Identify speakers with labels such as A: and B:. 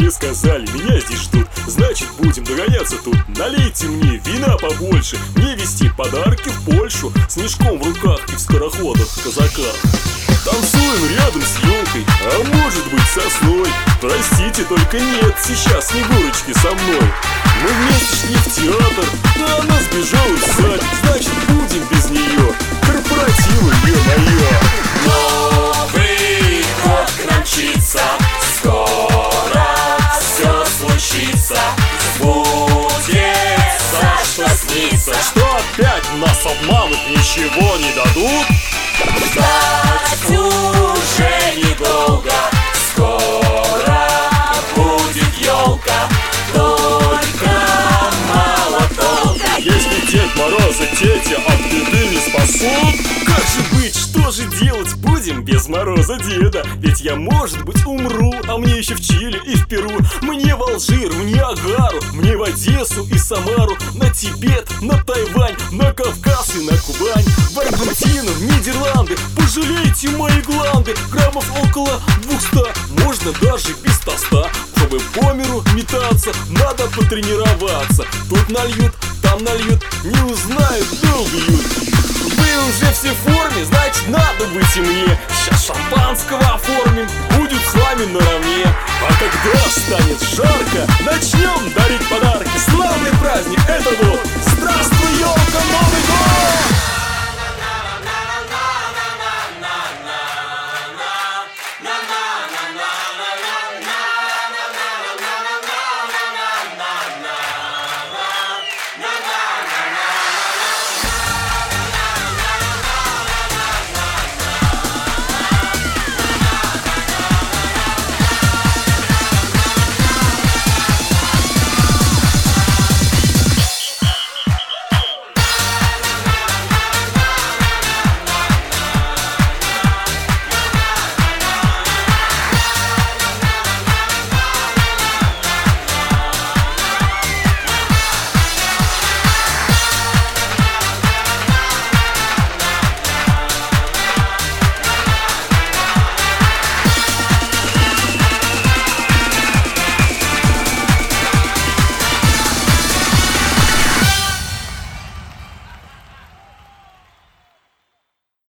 A: мне сказали, меня здесь ждут. Значит, будем догоняться тут. Налейте мне вина побольше, мне везти подарки в Польшу, с мешком в руках и в скороходах казаках. Танцуем рядом с елкой, а может быть сосной. Простите, только нет сейчас Снегурочки со мной. Мы вместе шли в театр, но она сбежала сзади. Значит, будем без нее. Корпоративы, ё-моё.
B: Новый год к нам мчится, скоро все случится. Сбудется, что снится.
A: Что опять нас обманут, ничего не дадут?
B: Ждать уже недолго, скоро будет елка, только мало толка.
A: Если Дед Мороз и тетя от беды не спасут, как же быть, что же делать будем без Мороза Деда? Ведь я, может быть, умру, а мне еще в Чили и в Перу. Мне в Алжир, в Ниагару, мне в Одессу и Самару, на Тибет, на Тайвань, на Кавказ и на Кубань, в Аргентину, в Нидерланды. Пожалейте мои гланды, граммов около 200, можно даже без тоста. Чтобы по миру метаться, надо потренироваться. Тут нальют, там нальют, не узнают, да убьют. Вы уже все в форме, значит надо быть и мне. Сейчас шампанского оформим, будет с вами наравне. А когда станет жарко, начнем дарить подарки. Славный праздник, это вот. Здравствуй, елка, Новый год!